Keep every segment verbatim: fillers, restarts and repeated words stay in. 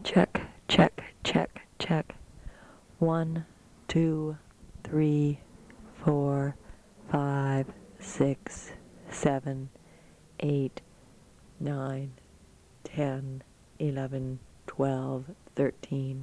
Check, check, check, check. One, two, three, four, five, six, seven, eight, nine, ten, eleven, twelve, thirteen.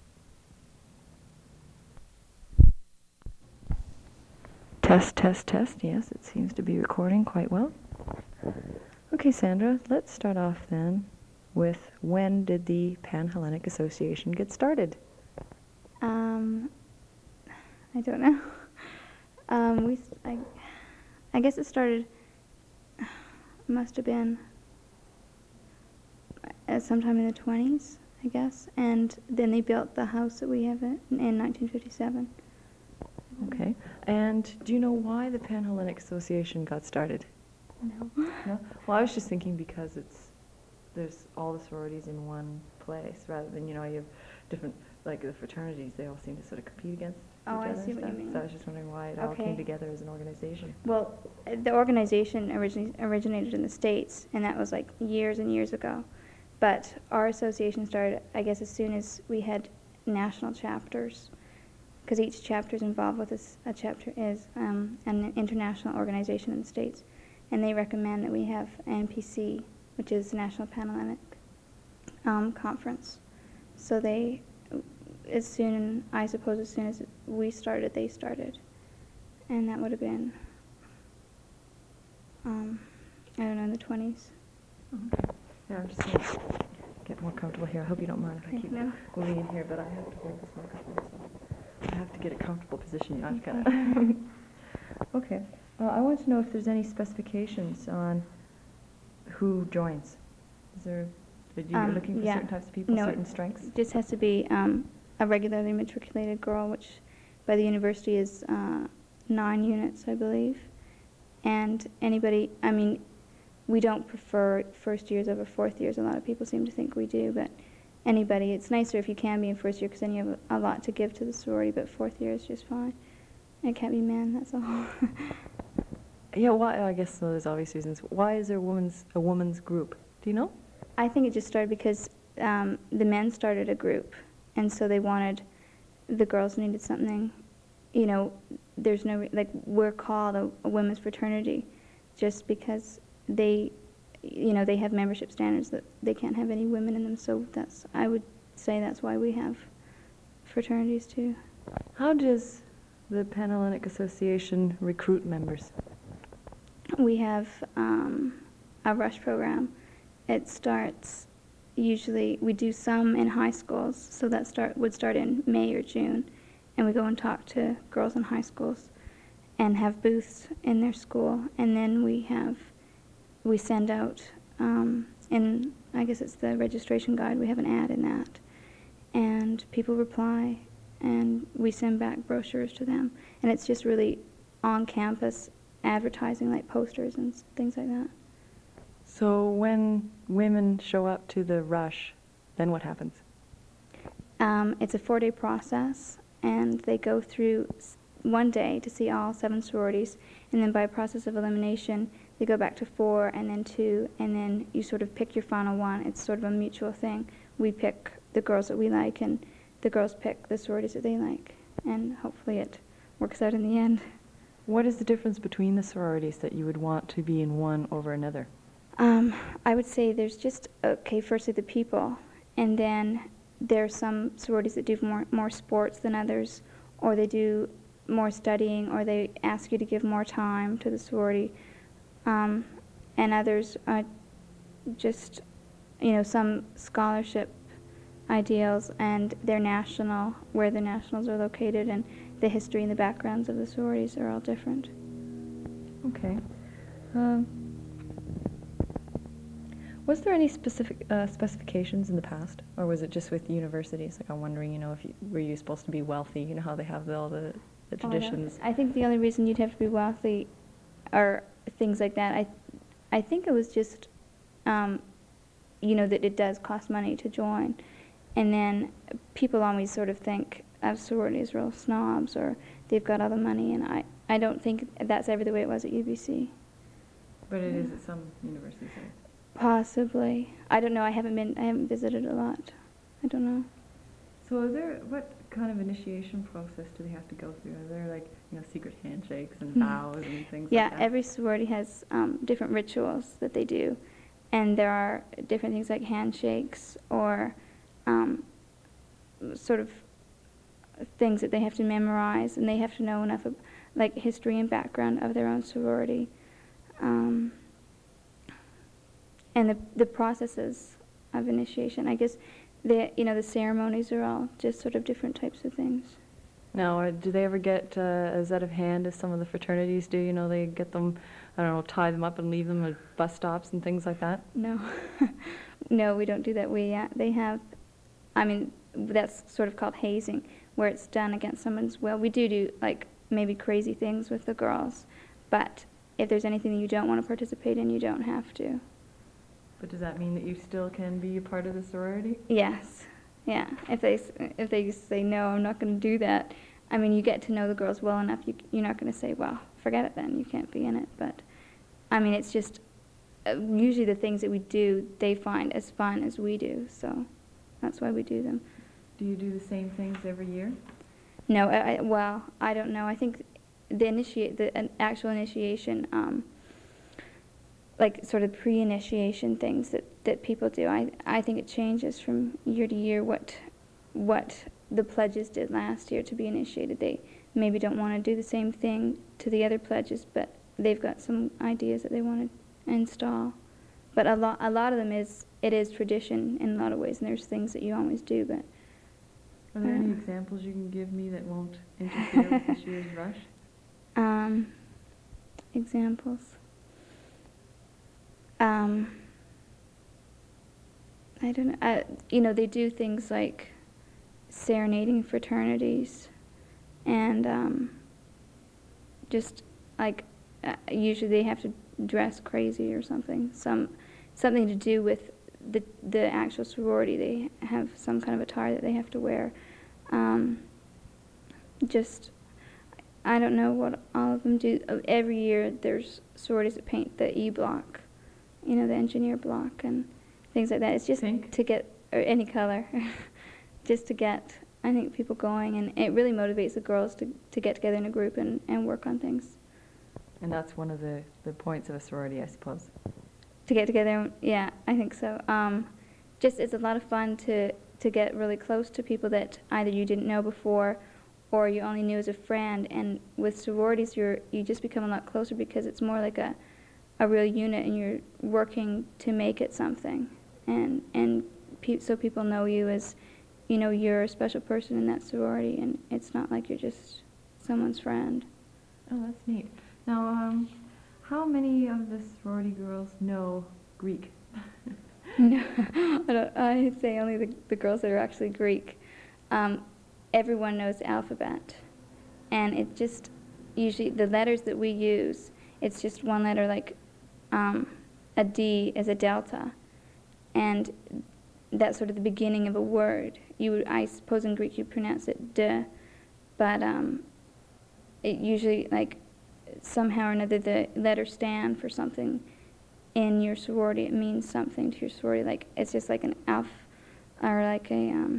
Test, test, test. Yes, it seems to be recording quite well. Okay, Sandra, let's start off then with when did the Pan-Hellenic Association get started? Um, I don't know. Um, we, I, I guess it started, must have been uh, sometime in the twenties, I guess, and then they built the house that we have in, in nineteen fifty-seven. Okay, and do you know why the Pan-Hellenic Association got started? No. No? Well, I was just thinking because it's, there's all the sororities in one place, rather than, you know, you have different, like the fraternities, they all seem to sort of compete against Oh, each I other see and what you stuff. mean. So I was just wondering why it all Okay. came together as an organization. Well, uh, the organization origin originated in the States, and that was like years and years ago. But our association started, I guess, as soon as we had national chapters, because each chapter is involved with this, a chapter is um, an international organization in the States, and they recommend that we have N P C, which is the National Pan-Hellenic um, Conference. So they, as soon, I suppose as soon as we started, they started. And that would have been, um, I don't know, in the twenties. Okay. Yeah, I'm just going to get more comfortable here. I hope you don't mind if I Okay, keep no. moving in here, but I have to hold this microphone, so I have to get a comfortable position. You know, I've Okay. gotta Okay. Uh, I want to know if there's any specifications on who joins. Is there, are you Um, looking for yeah. certain types of people, No, certain strengths? It just has to be um, a regularly matriculated girl, which by the university is uh, nine units, I believe. And anybody, I mean, we don't prefer first years over fourth years. A lot of people seem to think we do, but anybody, it's nicer if you can be in first year because then you have a, a lot to give to the sorority, but fourth year is just fine. And it can't be men, that's all. Yeah, why? I guess there's obvious reasons. Why is there a woman's a woman's group? Do you know? I think it just started because um, the men started a group, and so they wanted, the girls needed something, you know, there's no, re- like, we're called a, a women's fraternity just because they, you know, they have membership standards that they can't have any women in them, so that's, I would say that's why we have fraternities too. How does the Pan-Hellenic Association recruit members? We have um, a rush program. It starts usually, we do some in high schools, so that start would start in May or June, and we go and talk to girls in high schools and have booths in their school, and then we have, we send out, um, in, I guess it's the registration guide, we have an ad in that, and people reply, and we send back brochures to them, and it's just really on campus advertising, like posters and s- things like that. So when women show up to the rush, then what happens? Um, it's a four-day process, and they go through s- one day to see all seven sororities, and then by a process of elimination, they go back to four, and then two, and then you sort of pick your final one. It's sort of a mutual thing. We pick the girls that we like, and the girls pick the sororities that they like, and hopefully it works out in the end. What is the difference between the sororities that you would want to be in one over another? Um, I would say there's just, okay, firstly the people, and then there's some sororities that do more, more sports than others, or they do more studying, or they ask you to give more time to the sorority, um, and others are just, you know, some scholarship ideals, and they're national, where the nationals are located, and the history and the backgrounds of the sororities are all different. Okay. Um, was there any specific uh, specifications in the past, or was it just with universities? Like, I'm wondering, you know, if you, were you supposed to be wealthy? You know how they have the, all the, the traditions. I think the only reason you'd have to be wealthy are things like that. I, I think it was just, um, you know, that it does cost money to join. And then people always sort of think of sororities real snobs, or they've got all the money, and I, I don't think that's ever the way it was at U B C. But it is at some universities. Right? Possibly. I don't know. I haven't been, I haven't visited a lot. I don't know. So is there, what kind of initiation process do they have to go through? Are there like, you know, secret handshakes and Mhm. vows and things Yeah, like that? every sorority has um, different rituals that they do, and there are different things like handshakes or um, sort of things that they have to memorize, and they have to know enough of, like, history and background of their own sorority. Um, and the the processes of initiation, I guess, the you know the ceremonies are all just sort of different types of things. Now, or do they ever get uh, as out of hand as some of the fraternities do? You know, they get them, I don't know, tie them up and leave them at bus stops and things like that? No, no, we don't do that. We uh, they have, I mean, that's sort of called hazing, where it's done against someone's will. We do do like maybe crazy things with the girls, but if there's anything that you don't want to participate in, you don't have to. But does that mean that you still can be a part of the sorority? Yes, yeah. If they s- if they say no, I'm not going to do that. I mean, you get to know the girls well enough. You you're not going to say, well, forget it then. You can't be in it. But I mean, it's just uh, usually the things that we do, they find as fun as we do. So that's why we do them. Do you do the same things every year? No, I, I, well, I don't know. I think the initiate the an actual initiation, um, like sort of pre-initiation things that, that people do. I I think it changes from year to year. What what the pledges did last year to be initiated. They maybe don't want to do the same thing to the other pledges, but they've got some ideas that they want to install. But a lot a lot of them is it is tradition in a lot of ways, and there's things that you always do, but. Are there any Uh, examples you can give me that won't interfere with this year's rush? Um, examples. Um, I don't know. Uh, you know, they do things like serenading fraternities, and um, just like uh, usually they have to dress crazy or something. Some something to do with the the actual sorority. They have some kind of attire that they have to wear. Um, just I don't know what all of them do. Uh, Every year there's sororities that paint the E block, you know, the engineer block and things like that. It's just Pink? to get, or any color, just to get, I think, people going. And it really motivates the girls to, to get together in a group and, and work on things. And that's one of the, the points of a sorority, I suppose. To get together, yeah, I think so. Um, just it's a lot of fun to, to get really close to people that either you didn't know before or you only knew as a friend. And with sororities, you're you just become a lot closer because it's more like a, a real unit, and you're working to make it something. And and pe- so people know you as, you know, you're a special person in that sorority, and it's not like you're just someone's friend. Oh, that's neat. Now, um, how many of the sorority girls know Greek? No, I, don't, I say only the, the girls that are actually Greek. Um, everyone knows the alphabet, and it just usually the letters that we use. It's just one letter, like um, a D is a delta, and that's sort of the beginning of a word. You would, I suppose, in Greek you pronounce it D, but um, it usually like somehow or another the letters stand for something. In your sorority, it means something to your sorority. Like it's just like an alph, or like a um,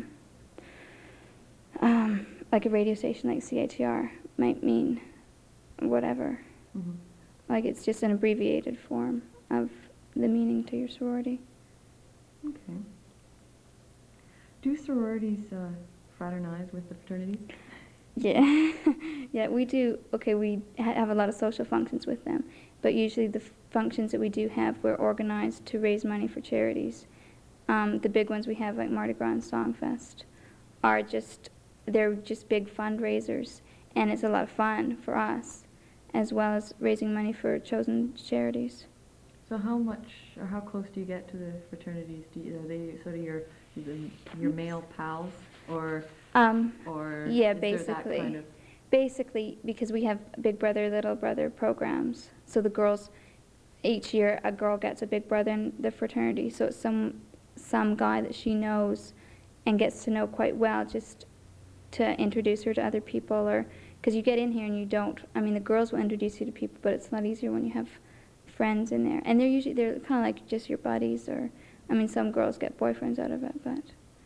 um, like a radio station, like C I T R might mean whatever. Mm-hmm. Like it's just an abbreviated form of the meaning to your sorority. Okay. Do sororities uh, fraternize with the fraternities? Yeah, yeah, we do. Okay, we ha- have a lot of social functions with them, but usually the f- functions that we do have, we're organized to raise money for charities. Um, the big ones we have, like Mardi Gras and Songfest, are just, they're just big fundraisers, and it's a lot of fun for us, as well as raising money for chosen charities. So how much or how close do you get to the fraternities? Do you, are they sort of your the- your male pals, or Um, or yeah, is there that basically. kind of Basically, because we have Big Brother, Little Brother programs, so the girls, each year a girl gets a big brother in the fraternity, so it's some some guy that she knows and gets to know quite well, just to introduce her to other people, or because you get in here and you don't. I mean, the girls will introduce you to people, but it's a lot easier when you have friends in there, and they're usually they're kind of like just your buddies, or I mean, some girls get boyfriends out of it, but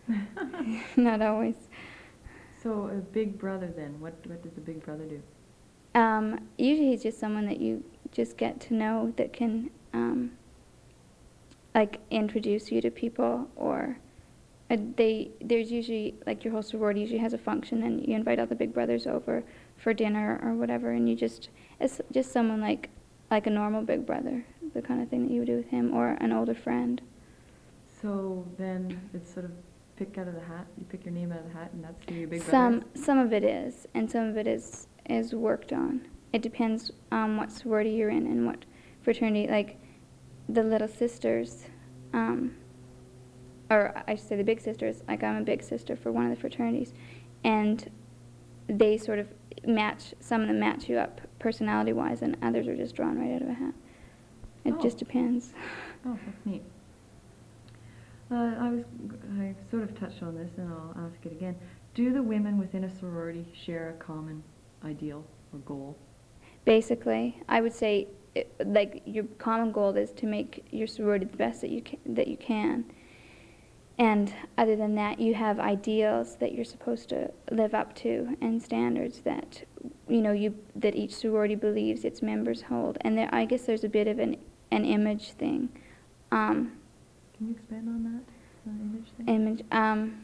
Not always. So a big brother then, what, what does a big brother do? Um, usually he's just someone that you just get to know that can, um, like, introduce you to people, or uh, they, there's usually, like, your whole sorority usually has a function and you invite all the big brothers over for dinner or whatever, and you just, it's just someone like, like a normal big brother, the kind of thing that you would do with him, or an older friend. So then it's sort of pick out of the hat, you pick your name out of the hat and that's who your big brother Some, is? some of it is, and some of it is, is worked on. It depends on what sorority you're in and what fraternity, like, the little sisters, um, or I should say the big sisters, like I'm a big sister for one of the fraternities, and they sort of match, some of them match you up personality-wise, and others are just drawn right out of a hat. It Oh. just depends. Oh, that's neat. Uh, I was, I sort of touched on this and I'll ask it again. Do the women within a sorority share a common ideal or goal? Basically, I would say, it, like, your common goal is to make your sorority the best that you can, that you can. And other than that, you have ideals that you're supposed to live up to, and standards that, you know, you that each sorority believes its members hold. And there, I guess there's a bit of an an image thing. Um, Can you expand on that, the image thing? image, um,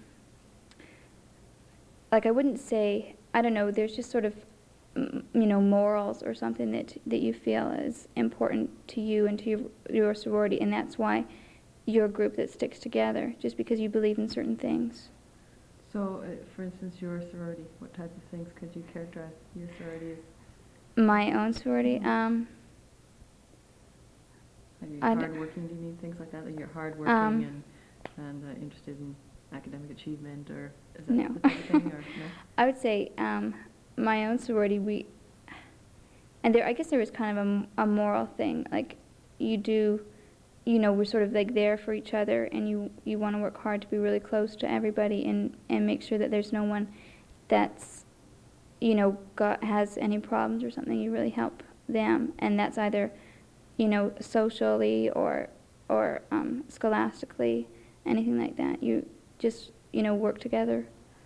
like, I wouldn't say, I don't know, there's just sort of, mm, you know, morals or something that that you feel is important to you and to your, your sorority, and that's why you're a group that sticks together, just because you believe in certain things. So, uh, for instance, your sorority, what type of things could you characterize your sorority as? My own sorority, Mhm. um, Are you I d- hardworking, do you mean things like that? Like you're hardworking Um, and, and uh, interested in academic achievement, or is that No. the type of thing, or no? I would say um, my own sorority, we, and there, I guess there was kind of a, m- a moral thing. Like, you do, you know, we're sort of like there for each other, and you, you want to work hard to be really close to everybody, and, and make sure that there's no one that's, you know, got, has any problems or something. You really help them, and that's either, you know, socially or, or um, scholastically, anything like that. You just, you know, work together,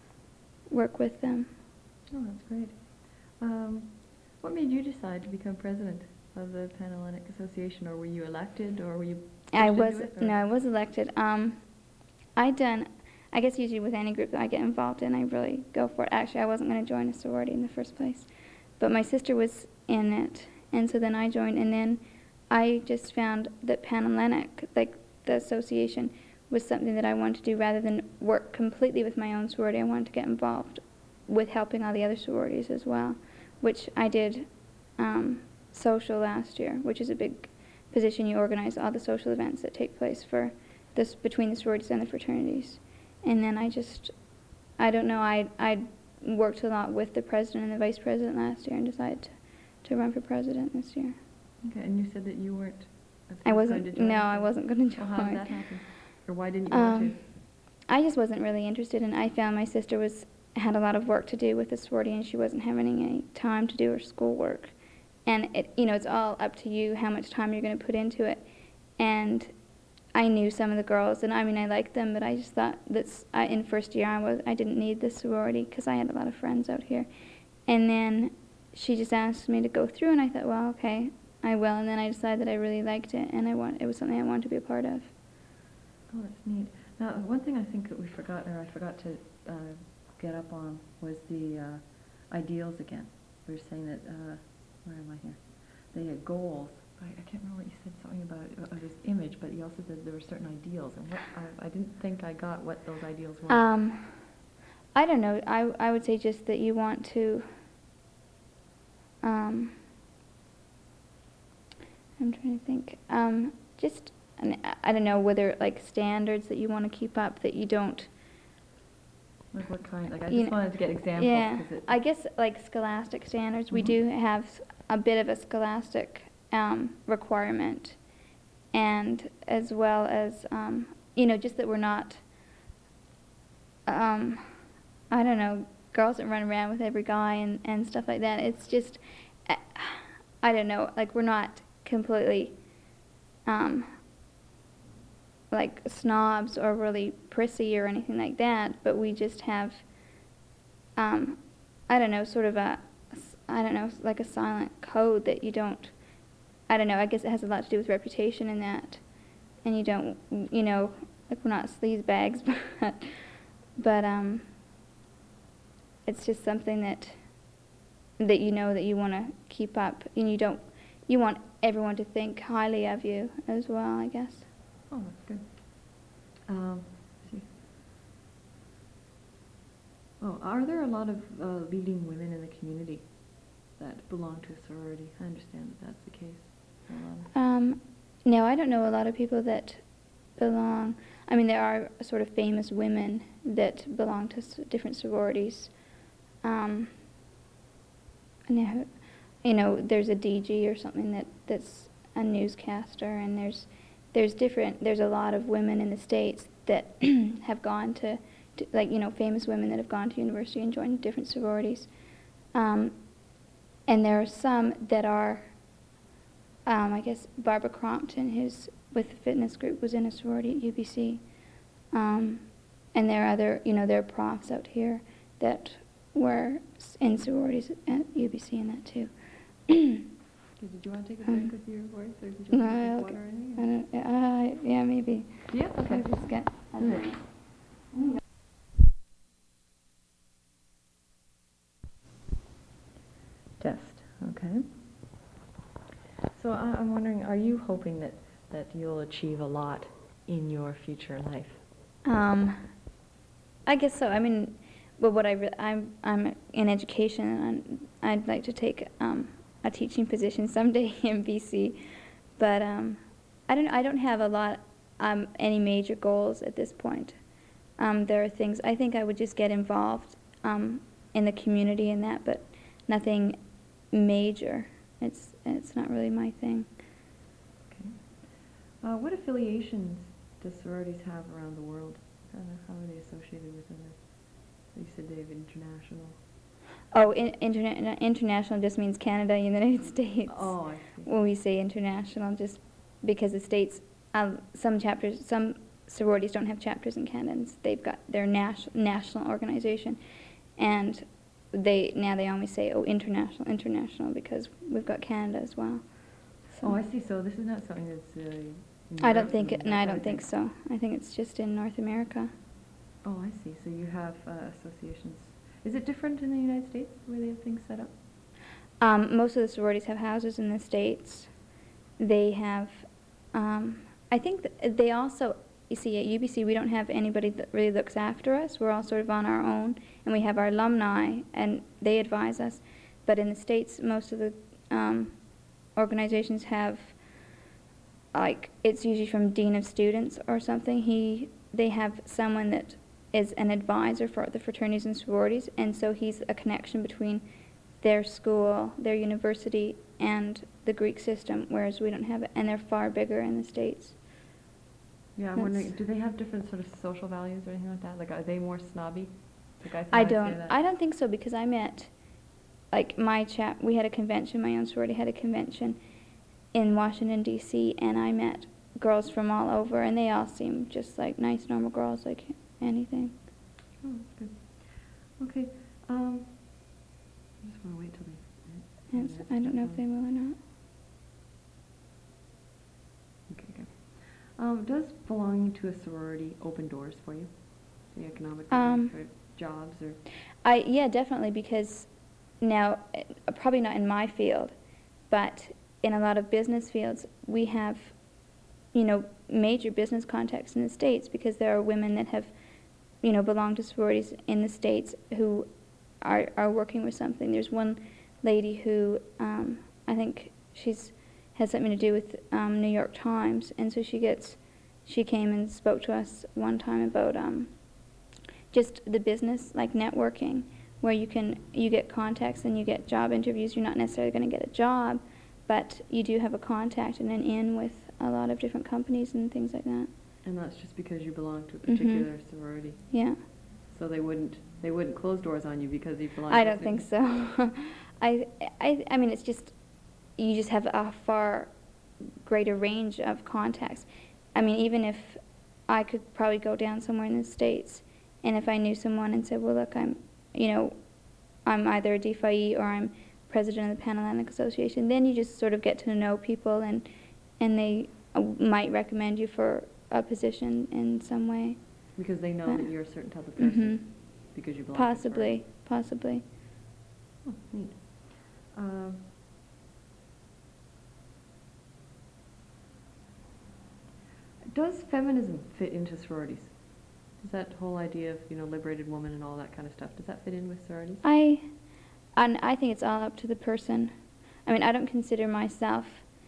work with them. Oh, that's great. Um, what made you decide to become president of the Panhellenic Association, or were you elected, or were you pushed I into was, it? Or? no, I was elected. Um, I done, I guess usually with any group that I get involved in, I really go for it. Actually, I wasn't going to join a sorority in the first place, but my sister was in it, and so then I joined, and then I just found that Panhellenic, like the association, was something that I wanted to do rather than work completely with my own sorority. I wanted to get involved with helping all the other sororities as well, which I did um, social last year, which is a big position. You organize all the social events that take place for this between the sororities and the fraternities. And then I just, I don't know, I I worked a lot with the president and the vice president last year and decided to, to run for president this year. Okay, and you said that you weren't. I going wasn't, to join no, us, I or- wasn't going to Well, join. how did that happen? Or why didn't you want Um, to? I just wasn't really interested, and I found my sister was had a lot of work to do with the sorority, and she wasn't having any time to do her schoolwork. And it, you know, it's all up to you how much time you're going to put into it. And I knew some of the girls, and I mean, I liked them, but I just thought that I, in first year I was I didn't need this sorority because I had a lot of friends out here. And then she just asked me to go through, and I thought, well, okay, I will. And then I decided that I really liked it, and I want it was something I wanted to be a part of. Oh, that's neat. Now, one thing I think that we forgot, or I forgot to uh, get up on, was the uh, ideals again. We were saying that, uh, where am I here? The uh, goals. I, I can't remember what you said, something about uh, this image, but you also said there were certain ideals, and what I, I didn't think I got what those ideals were. Um, I don't know. I I would say just that you want to. Um, I'm trying to think. Um, just and I don't know whether like standards that you want to keep up that you don't. Like what kind? Like I You just kn- wanted to get examples. Yeah, 'Cause it, I guess like scholastic standards. We Mhm. do have s- a bit of a scholastic um, requirement, and as well as um, you know, just that we're not. Um, I don't know, girls that run around with every guy and, and stuff like that. It's just, I, I don't know, like we're not completely, um, like snobs or really prissy or anything like that, but we just have, um, I don't know, sort of a, I don't know, like a silent code that you don't, I don't know, I guess it has a lot to do with reputation and that, and you don't, you know, like we're not sleaze bags, but, but um, it's just something that, that you know that you want to keep up, and you don't, you want everyone to think highly of you as well, I guess. Oh, that's good. Um, let's see. Oh, are there a lot of uh, leading women in the community that belong to a sorority? I understand that that's the case. A lot of- Um, no, I don't know a lot of people that belong. I mean, there are sort of famous women that belong to s- different sororities. Um, and there- you know, there's a D G or something that, that's a newscaster, and there's there's different. There's a lot of women in the States that have gone to, to, like, you know, famous women that have gone to university and joined different sororities. Um, and there are some that are. Um, I guess Barbara Crompton, who's with the fitness group, was in a sorority at U B C. Um, and there are other, you know, there are profs out here that were s- in sororities at U B C and that too. Okay, did you want to take a break Um, with your voice, or did you want to No, drink okay. water or I anything? don't, uh, yeah, maybe. Yeah, okay. I'll just get a Mm. drink. Test, okay. So I, I'm wondering, are you hoping that, that you'll achieve a lot in your future life? Um, I guess so. I mean, well, what I re- I'm I'm in education, and I'd like to take um, a teaching position someday in B C. But um, I don't I don't have a lot um, any major goals at this point. Um, there are things I think I would just get involved um, in the community and that, but nothing major. It's it's not really my thing. Okay. Uh, what affiliations does sororities have around the world? How, how are they associated with others? You said they have international. Oh, in, interna- international just means Canada and the United States. Oh, I see. When we say international, just because the states, um, some chapters, some sororities don't have chapters in Canada. And they've got their nas- national organization, and they now they only say oh international, international because we've got Canada as well. So Oh, I see. So this is not something that's. Uh, in I don't Europe think and it. No, that I kind don't of think thing. so. I think it's just in North America. Oh, I see. So you have uh, associations. Is it different in the United States, the way they have things set up? Um, most of the sororities have houses in the States. They have, um, I think th- they also, you see, at U B C we don't have anybody that really looks after us. We're all sort of on our own, and we have our alumni, and they advise us. But in the States, most of the um, organizations have, like, it's usually from dean of students or something. He, they have someone that is an advisor for the fraternities and sororities, and so he's a connection between their school, their university, and the Greek system, whereas we don't have it, and they're far bigger in the States. Yeah, I'm That's- wondering, do they have different sort of social values or anything like that? Like, are they more snobby? Like I, I sometimes don't, hear that. I don't think so, because I met, like, my chap, we had a convention, my own sorority had a convention in Washington, D C, and I met girls from all over, and they all seemed just like nice, normal girls, like anything. Oh, that's good. Okay. Um, I just want to wait till they. Yes, I don't know if they will or not. Okay, good. Um, does belonging to a sorority open doors for you? The economic Um, for jobs or? I yeah, definitely, because now eh, probably not in my field, but in a lot of business fields we have, you know, major business contacts in the States, because there are women that have, you know, belonged to sororities in the States who are are working with something. There's one lady who um, I think she's has something to do with um, New York Times, and so she gets she came and spoke to us one time about um, just the business, like networking, where you can you get contacts and you get job interviews. You're not necessarily going to get a job, but you do have a contact and an in with a lot of different companies and things like that. And that's just because you belong to a Mhm. particular sorority. Yeah. So they wouldn't they wouldn't close doors on you because you belong. I to a don't think certain- so. I, I, I mean, it's just, you just have a far greater range of contacts. I mean, even if I could probably go down somewhere in the States, and if I knew someone and said, well, look, I'm, you know, I'm either a D P H I E or I'm president of the Pan Atlantic Association, then you just sort of get to know people, and, and they uh, might recommend you for a position in some way. Because they know But- that you're a certain type of person, Mhm. because you belong to a Possibly, possibly. sorority. Oh, neat. Um, Does feminism fit into sororities? Does that whole idea of, you know, liberated woman and all that kind of stuff, does that fit in with sororities? I, and I think it's all up to the person. I mean, I don't consider myself,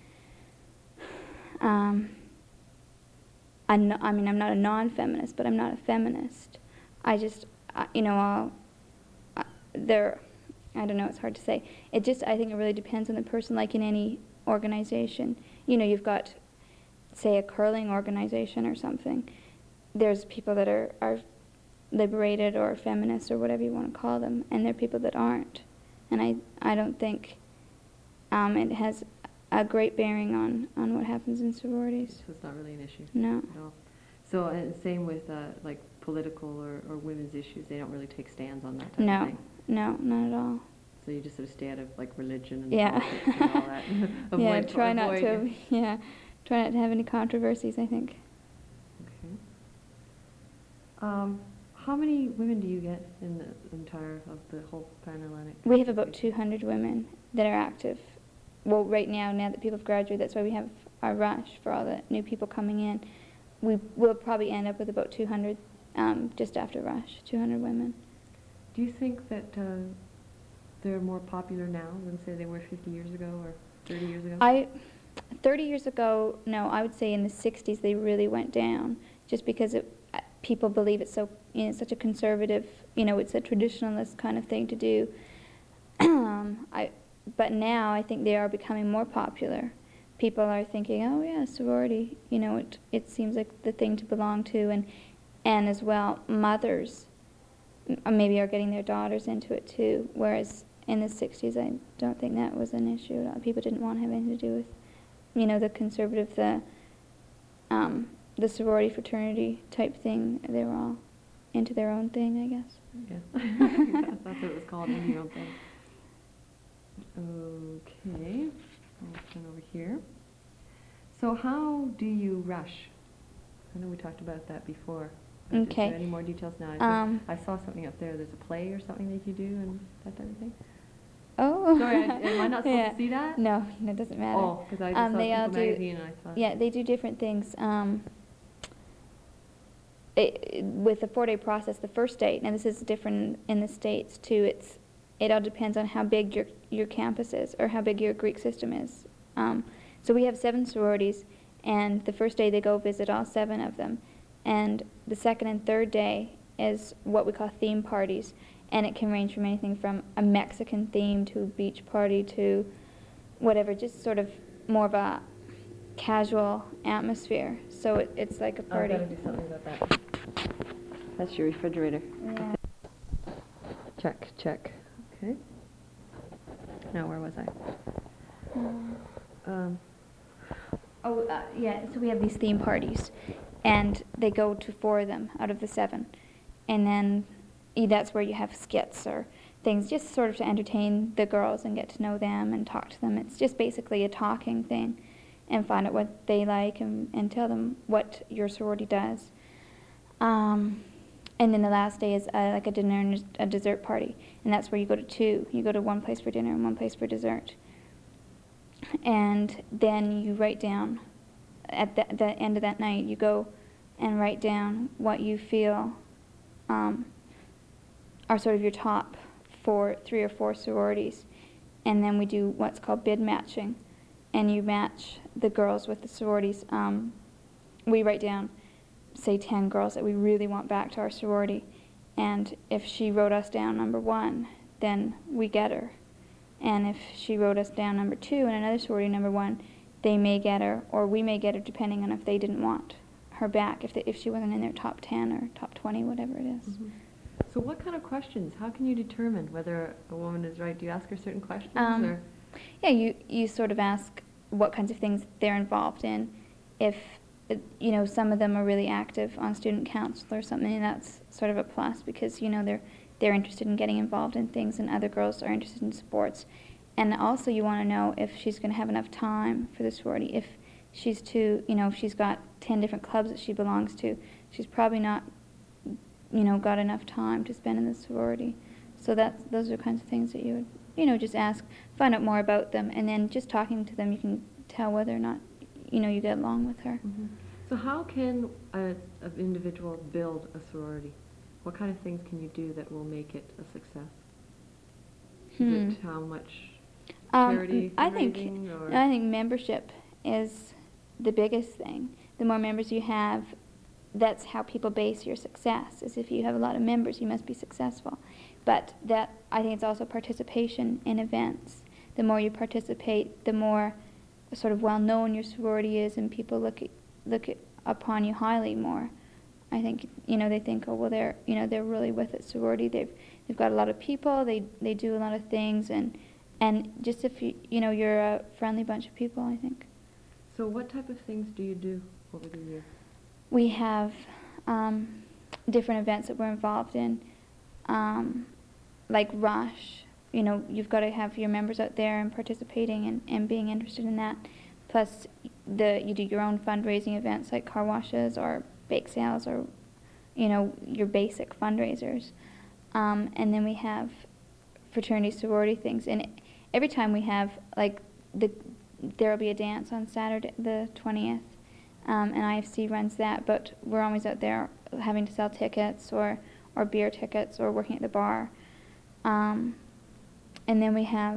um, I'm not, I mean, I'm not a non-feminist, but I'm not a feminist. I just, I, you know, I'll, I, there, I don't know, it's hard to say. It just, I think it really depends on the person, like in any organization. You know, you've got, say, a curling organization or something. There's people that are, are liberated or feminists or whatever you want to call them, and there are people that aren't. And I, I don't think um, it has a great bearing on, on what happens in sororities. So it's not really an issue No. at all. So, and same with uh, like political or, or women's issues, they don't really take stands on that type of No, thing? no, not at all. So you just sort of stay out of like religion and Yeah. politics and all that? Avoid, Yeah, try not to, avoid- yeah, try not to have any controversies, I think. Okay. Um, how many women do you get in the entire of the whole Pan Atlantic? We have about two hundred women that are active. Well, right now, now that people have graduated, that's why we have our rush for all the new people coming in. We will probably end up with about two hundred um, just after rush, two hundred women. Do you think that uh, they're more popular now than, say, they were fifty years ago or thirty years ago? I, thirty years ago, no, I would say in the sixties they really went down, just because it, uh, people believe it's so, you know, such a conservative, you know, it's a traditionalist kind of thing to do. um, I, but now I think they are becoming more popular. People are thinking, oh yeah, sorority, you know, it, it seems like the thing to belong to, and, and as well, mothers m- maybe are getting their daughters into it too, whereas in the sixties I don't think that was an issue at all. People didn't want to have anything to do with, you know, the conservative, the, um, the sorority fraternity type thing. They were all into their own thing, I guess. Yeah, that's what it was called, in your own thing. Okay, I'll turn over here. So how do you rush? I know we talked about that before. but Is Okay. there any more details now? I, think Um, I saw something up there, there's a play or something that you do and that type of thing? Oh. Sorry, I- am I not supposed Yeah. to see that? No, no, it doesn't matter. Oh, because I just Um, saw they all People do- Magazine and I thought. Yeah, they do different things. Um, it, with the four-day process, the first day, now this is different in the States too, it's, it all depends on how big your, your campus is, or how big your Greek system is. Um, so we have seven sororities, and the first day they go visit all seven of them. And the second and third day is what we call theme parties, and it can range from anything from a Mexican theme to a beach party to whatever, just sort of more of a casual atmosphere. So it, it's like a I've party. got to do something about that. That's your refrigerator. Yeah. Check, check. Okay. Now, where was I? Um, Um, Oh, uh, yeah, so we have these theme parties, and they go to four of them out of the seven. And then eh, that's where you have skits or things, just sort of to entertain the girls and get to know them and talk to them. It's just basically a talking thing, and find out what they like and, and tell them what your sorority does. Um, and then the last day is uh, like a dinner and a dessert party, and that's where you go to two. You go to one place for dinner and one place for dessert. And then you write down, at the, the end of that night, you go and write down what you feel um, are sort of your top four, three or four sororities. And then we do what's called bid matching. And you match the girls with the sororities. Um, we write down, say, ten girls that we really want back to our sorority. And if she wrote us down number one, then we get her. And if she wrote us down number two and another sorority number one, they may get her, or we may get her, depending on if they didn't want her back, if, they, if she wasn't in their top ten or top twenty, whatever it is. mhm. So what kind of questions? How can you determine whether a woman is right? Do you ask her certain questions? Um, or? Yeah, you, you sort of ask what kinds of things they're involved in. If it, you know, some of them are really active on student council or something, and that's sort of a plus because, you know, they're they're interested in getting involved in things, and other girls are interested in sports. And also you want to know if she's going to have enough time for the sorority. If she's too, you know, if she's got ten different clubs that she belongs to, she's probably not, you know, got enough time to spend in the sorority. So that's, those are kinds of things that you would, you know, just ask, find out more about them, and then just talking to them, you can tell whether or not, you know, you get along with her. Mm-hmm. So how can a, an individual build a sorority? What kind of things can you do that will make it a success? Hmm. Is it how much Um, charity I think fundraising, or? I think membership is the biggest thing. The more members you have, that's how people base your success. Is if you have a lot of members, you must be successful. But that, I think it's also participation in events. The more you participate, the more sort of well known your sorority is, and people look at, look at, upon you highly more. I think, you know, they think, oh well, they're, you know, they're really with it sorority. They've they've got a lot of people. They they do a lot of things, and and just if you you know you're a friendly bunch of people, I think. So what type of things do you do over the year? We have um, different events that we're involved in, um, like Rush. You know, you've got to have your members out there and participating and, and being interested in that. Plus, the you do your own fundraising events like car washes or bake sales or, you know, your basic fundraisers. Um, and then we have fraternity sorority things. And every time we have, like, the there will be a dance on Saturday the twentieth. Um, and I F C runs that, but we're always out there having to sell tickets or, or beer tickets or working at the bar. Um, and then we have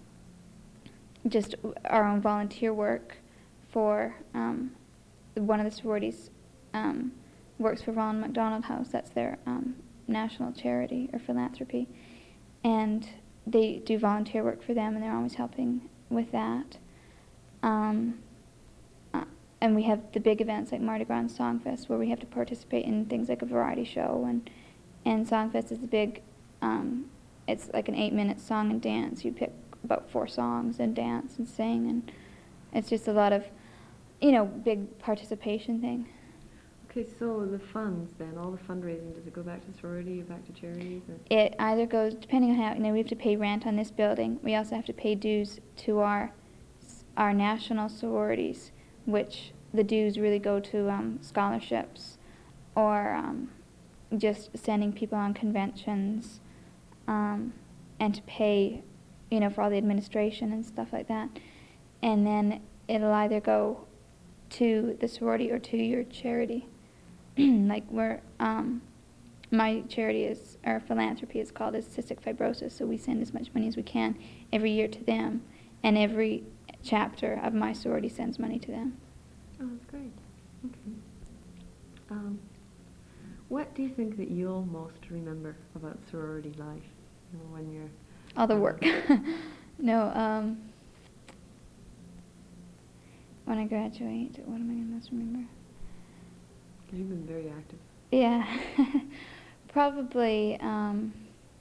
just our own volunteer work for um, one of the sororities um, works for Ronald McDonald House. That's their um, national charity or philanthropy. And they do volunteer work for them, and they're always helping with that. Um, uh, and we have the big events like Mardi Gras and Songfest, where we have to participate in things like a variety show. And, and Songfest is a big, um, it's like an eight-minute song and dance. You pick about four songs and dance and sing, and it's just a lot of, you know, big participation thing. Okay, so the funds then, all the fundraising, does it go back to sorority or back to charities? Or? It either goes, depending on how, you know, we have to pay rent on this building. We also have to pay dues to our our national sororities, which the dues really go to um, scholarships or um, just sending people on conventions, um, and to pay, you know, for all the administration and stuff like that. And then it'll either go to the sorority or to your charity. Like we're, um, my charity is, or philanthropy is called is cystic fibrosis, so we send as much money as we can every year to them, and every chapter of my sorority sends money to them. Oh, that's great. Okay. Um, what do you think that you'll most remember about sorority life, you know, when you're... All the um, work. No, um, when I graduate, what am I going to most remember? You've been very active. Yeah. Probably, um,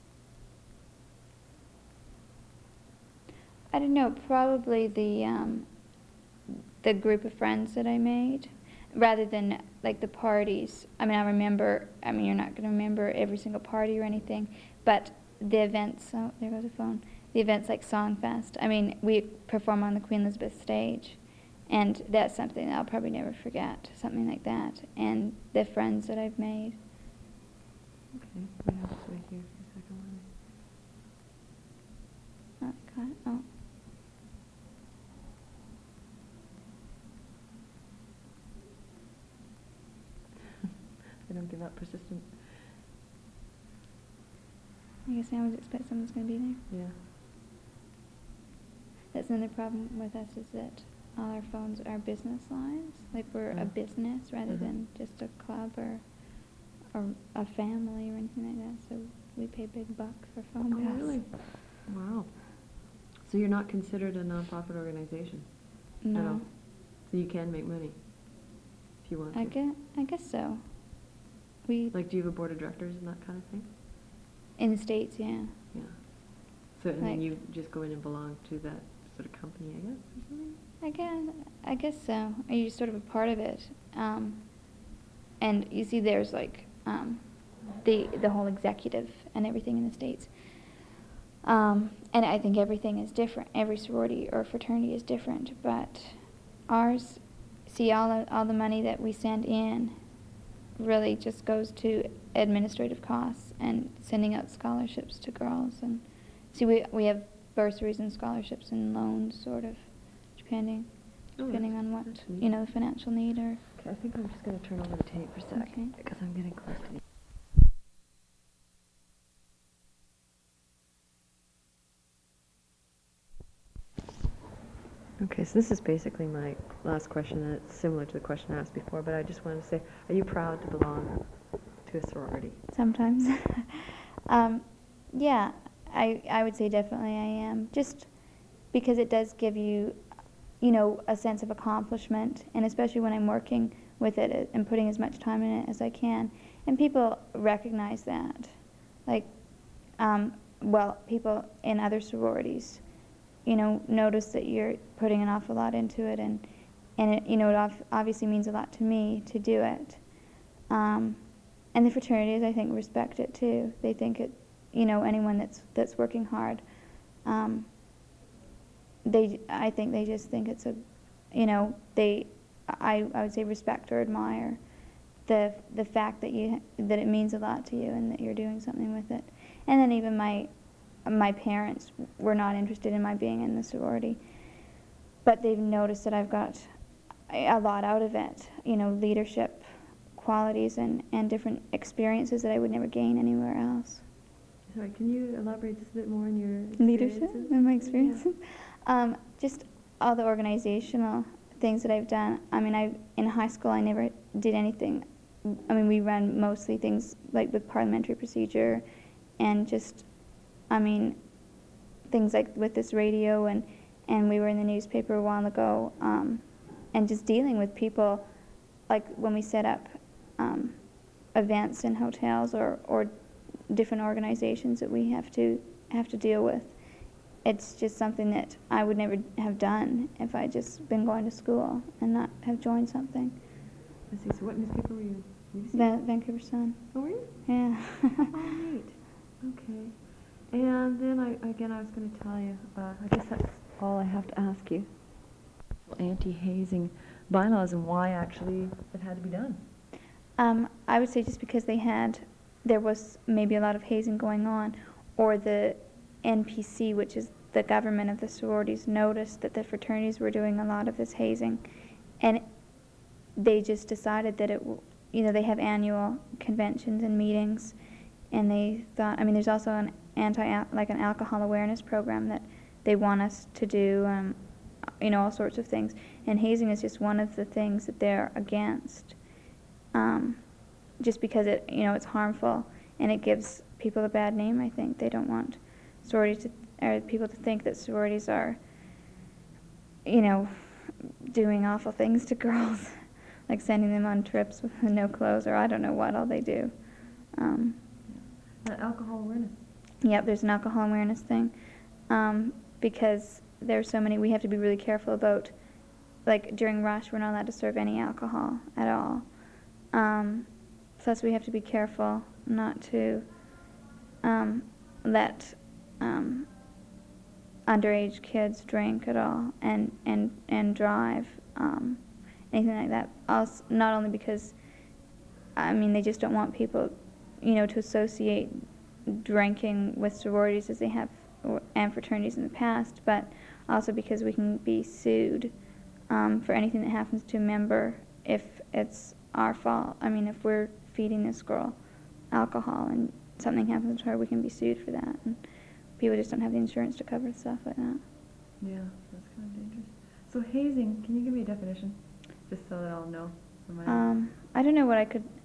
I don't know, probably the, um, the group of friends that I made, rather than like the parties. I mean, I remember, I mean, you're not going to remember every single party or anything, but the events, oh, there goes the phone, the events like Songfest. I mean, we perform on the Queen Elizabeth stage, and that's something that I'll probably never forget, something like that, and the friends that I've made. Okay, we have to wait here for a second. Oh, got it. Oh. They don't give up, persistent. I guess I always expect someone's going to be there. Yeah. That's another problem with us, is that all our phones are business lines. Like we're a Oh. business rather Mhm. than just a club or or a family or anything like that. So we pay big bucks for phone Oh, bills. really? Wow. So you're not considered a nonprofit organization? At all? No. So you can make money if you want I to? guess, I guess so. We, Like, do you have a board of directors and that kind of thing? in the States, yeah. Yeah. So, and then Like- you just go in and belong to that sort of company, I guess, or something? I guess, I guess so. Are you sort of a part of it? um, and you see there's like um, the the whole executive and everything in the States. Um, and I think everything is different. Every sorority or fraternity is different, but ours, see, all the, all the money that we send in really just goes to administrative costs and sending out scholarships to girls. And see, we we have bursaries and scholarships and loans, sort of, depending Oh, depending that's- on what that's neat. you know the financial need or. Okay, I think I'm just going to turn over the tape for a sec, Okay. because I'm getting close to the... Okay, so this is basically my last question, and it's similar to the question I asked before, but I just wanted to say, are you proud to belong to a sorority? Sometimes. um, yeah, I, I would say definitely I am. Just because it does give you, you know, a sense of accomplishment, and especially when I'm working with it and putting as much time in it as I can. And people recognize that. Like, um, well, people in other sororities, you know, notice that you're putting an awful lot into it, and, and it, you know, it obviously means a lot to me to do it. Um, And the fraternities, I think, respect it too. They think it, you know, anyone that's that's working hard, um, they, I think they just think it's a, you know, they, I, I would say respect or admire the the fact that you that it means a lot to you and that you're doing something with it. And then even my my parents were not interested in my being in the sorority, but they've noticed that I've got a lot out of it. You know, leadership qualities and, and different experiences that I would never gain anywhere else. Sorry, can you elaborate just a bit more on your Leadership experiences? and my Yeah. experiences? Um, just all the organizational things that I've done. I mean, I in high school I never did anything. I mean, we ran mostly things like with parliamentary procedure and just, I mean, things like with this radio, and, and we were in the newspaper a while ago, um, and just dealing with people, like when we set up um, events in hotels or, or different organizations that we have to have to deal with. It's just something that I would never have done if I'd just been going to school and not have joined something. I see. So what newspaper were you? U C? Va- Vancouver Sun. Oh, were you? Yeah. Oh, neat. Okay. And then I again I was going to tell you. Uh, I guess that's all I have to ask you. Anti-hazing bylaws and why actually it had to be done. Um, I would say just because they had, there was maybe a lot of hazing going on, or the N P C, which is the government of the sororities, noticed that the fraternities were doing a lot of this hazing, and they just decided that it, w- you know, they have annual conventions and meetings, and they thought, I mean, there's also an anti, like an alcohol awareness program that they want us to do, um, you know, all sorts of things, and hazing is just one of the things that they're against. Um, just because it, you know, it's harmful and it gives people a bad name. I think they don't want sororities to, or people to think that sororities are, you know, doing awful things to girls, like sending them on trips with no clothes, or I don't know what all they do. Um, That alcohol awareness. Yep, there's an alcohol awareness thing, um, because there's so many. We have to be really careful about, like during rush, we're not allowed to serve any alcohol at all. Um, plus, we have to be careful not to um, let um, underage kids drink at all and and and drive, um, anything like that. Also, not only because, I mean, they just don't want people, you know, to associate drinking with sororities as they have or, and fraternities in the past, but also because we can be sued um, for anything that happens to a member if it's our fault. I mean, if we're feeding this girl alcohol and something happens to her, we can be sued for that. And people just don't have the insurance to cover stuff like that. Yeah, that's kind of dangerous. So hazing, can you give me a definition, just so that I'll know? For my Um, I don't know what I could.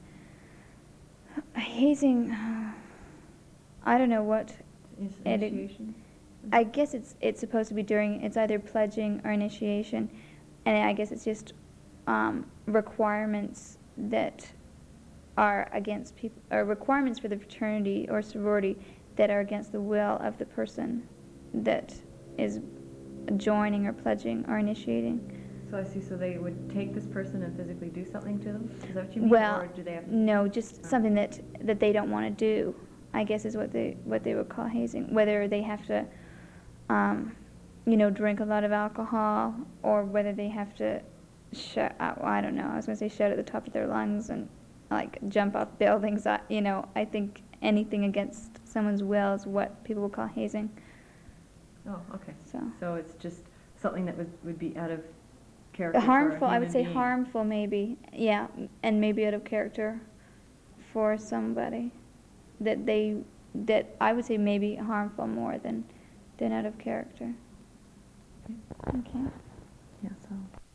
Hazing. I don't know what. Is it- initiation? I guess it's it's supposed to be during. It's either pledging or initiation, and I guess it's just um, requirements that are against people, or requirements for the fraternity or sorority that are against the will of the person that is joining or pledging or initiating. So I see, so they would take this person and physically do something to them? Is that what you mean? Well, Or do they have to? no, just Oh. something that, that they don't want to do, I guess is what they, what they would call hazing. Whether they have to, um, you know, drink a lot of alcohol, or whether they have to shut, uh, I don't know, I was going to say shout at the top of their lungs and, like, jump off buildings. I, you know, I think anything against someone's will is what people would call hazing. Oh, okay. So, So it's just something that would, would be out of character for a harmful, I would human say being. harmful maybe, yeah, and maybe out of character for somebody. That they, that I would say maybe harmful more than, than out of character. Okay. Okay. Yeah, so